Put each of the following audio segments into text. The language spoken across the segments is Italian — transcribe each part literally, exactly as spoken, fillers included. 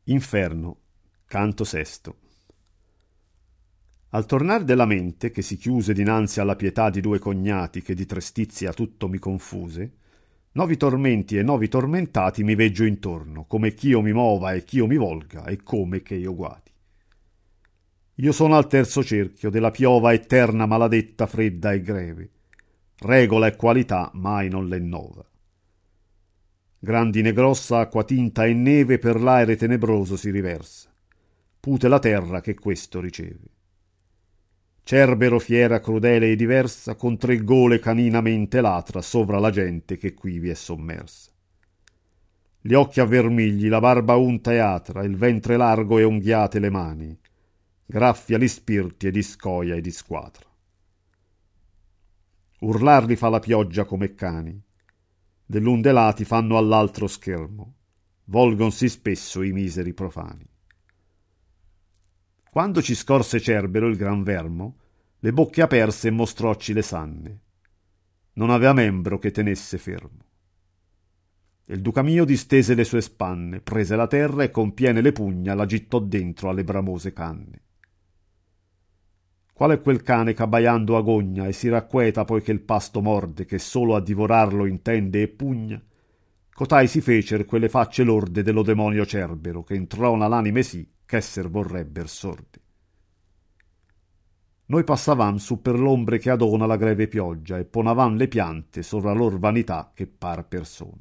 Inferno, canto sesto. Al tornar della mente, che si chiuse dinanzi alla pietà di due cognati che di trestizia tutto mi confuse, novi tormenti e novi tormentati mi veggio intorno, come ch'io mi mova e ch'io mi volga e come che io guati. Io sono al terzo cerchio della piova eterna maladetta fredda e greve, regola e qualità mai non l'ennova. Grandine grossa acqua tinta e neve per l'aere tenebroso si riversa, pute la terra che questo riceve. Cerbero fiera crudele e diversa con tre gole caninamente latra sovra la gente che qui vi è sommersa. Gli occhi avvermigli, la barba unta e atra, il ventre largo e unghiate le mani, graffia gli spirti e di scoia e di squatra. Urlar li fa la pioggia come cani, dell'un de lati fanno all'altro schermo, volgonsi spesso i miseri profani. Quando ci scorse Cerbero il gran vermo, le bocche aperse e mostrocci le sanne. Non avea membro che tenesse fermo. Il duca mio distese le sue spanne, prese la terra e con piene le pugna la gittò dentro alle bramose canne. Qual è quel cane c'abbaiando agogna e si racqueta poi che il pasto morde, che solo a divorarlo intende e pugna? Cotai si fecer quelle facce lorde dello demonio Cerbero, che introna l'anime sì, ch'esser vorrebber sorde. Noi passavam su per l'ombre che adona la greve pioggia e ponavam le piante sovra lor vanità che par persona.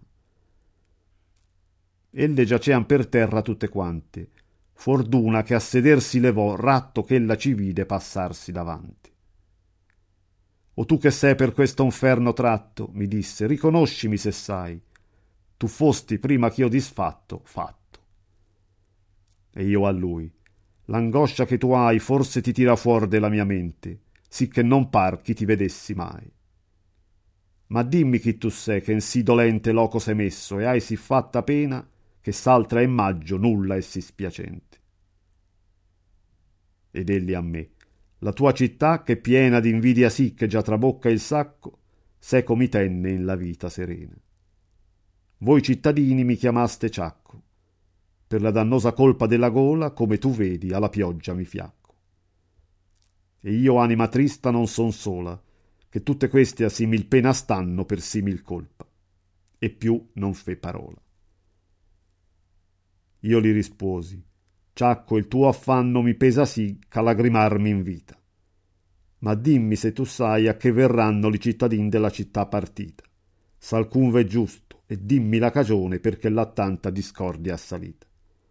Elle giacean per terra tutte quante, fuor d'una che a seder si levò ratto ch'ella ci vide passarsi davanti. O tu che sei per questo inferno tratto, mi disse, riconoscimi se sai, tu fosti prima ch'io disfatto, fatto. E io a lui, l'angoscia che tu hai forse ti tira fuor della mia mente, sì che non par chi ti vedessi mai. Ma dimmi chi tu sei che in sì dolente loco sei messo e hai sì fatta pena che s'altra è maggio nulla e sì spiacente. Ed egli a me, la tua città che piena d'invidia sì che già trabocca il sacco, seco mi tenne in la vita serena. Voi cittadini mi chiamaste ciacco, per la dannosa colpa della gola, come tu vedi, alla pioggia mi fiacco. E io, anima trista, non son sola, che tutte queste a simil pena stanno per simil colpa. E più non fe parola. Io li risposi, ciacco, il tuo affanno mi pesa sì ch'a lagrimarmi in vita. Ma dimmi se tu sai a che verranno li cittadin della città partita, s'alcun v'è giusto, e dimmi la cagione perché l'ha tanta discordia assalita.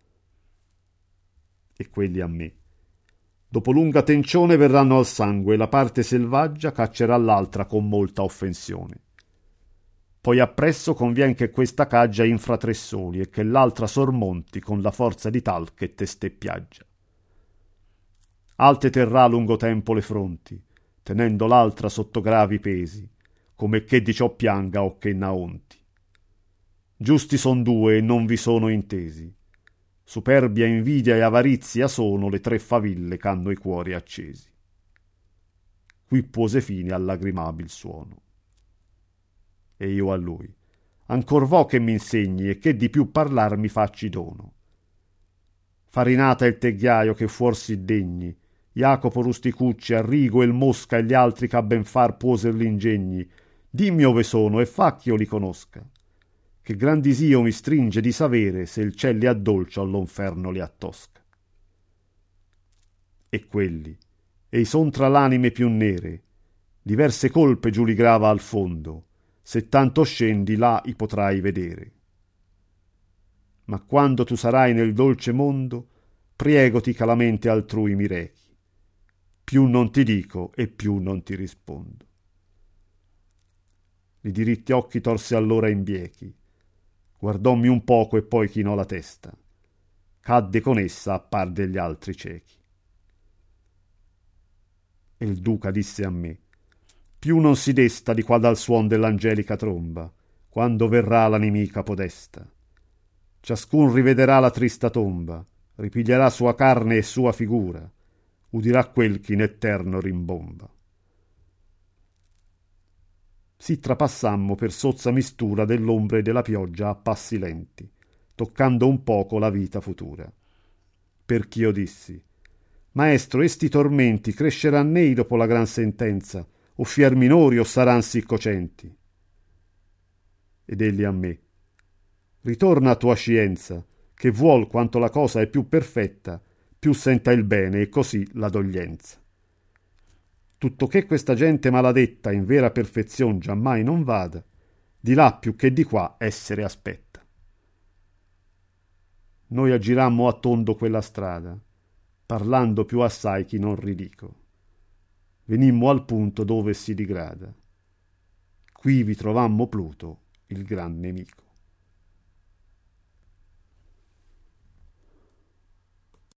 E quelli a me. Dopo lunga tencione verranno al sangue e la parte selvaggia caccerà l'altra con molta offensione. Poi appresso convien che questa caggia infra tre soli e che l'altra sormonti con la forza di tal che te steppiaggia. Alte terrà lungo tempo le fronti, tenendo l'altra sotto gravi pesi, come che di ciò pianga o che naonti. Giusti son due e non vi sono intesi. Superbia, invidia e avarizia sono le tre faville ch'hanno i cuori accesi. Qui pose fine al lagrimabil suono. E io a lui, ancor vo che m'insegni e che di più parlar mi facci dono. Farinata il tegghiaio che fuor si degni, Jacopo Rusticucci, Arrigo, il Mosca e gli altri ch'a ben far puoser l'ingegni, dimmi ove sono e fa ch'io li conosca, che gran disio mi stringe di savere se il ciel li addolcia o l'inferno li attosca. E quelli, ei son tra l'anime più nere, diverse colpe giù li grava al fondo, se tanto scendi là i potrai vedere. Ma quando tu sarai nel dolce mondo, priegoti che la mente altrui mi rechi, più non ti dico e più non ti rispondo. I diritti occhi torse allora in biechi, guardommi un poco e poi chinò la testa, cadde con essa a par degli altri ciechi. E il duca disse a me, più non si desta di qua dal suon dell'angelica tromba, quando verrà la nemica podesta. Ciascun rivederà la trista tomba, ripiglierà sua carne e sua figura, udirà quel che in eterno rimbomba. Si trapassammo per sozza mistura dell'ombre e della pioggia a passi lenti, toccando un poco la vita futura. perch'io dissi: Maestro, esti tormenti cresceran nei dopo la gran sentenza, o fier minori o saran sì cocenti. Ed egli a me: ritorna a tua scienza, che vuol quanto la cosa è più perfetta, più senta il bene e così la doglienza. Tutto che questa gente maladetta in vera perfezion giammai non vada, di là più che di qua essere aspetta. Noi aggirammo a tondo quella strada, parlando più assai chi non ridico. Venimmo al punto dove si digrada. Qui vi trovammo Pluto, il gran nemico.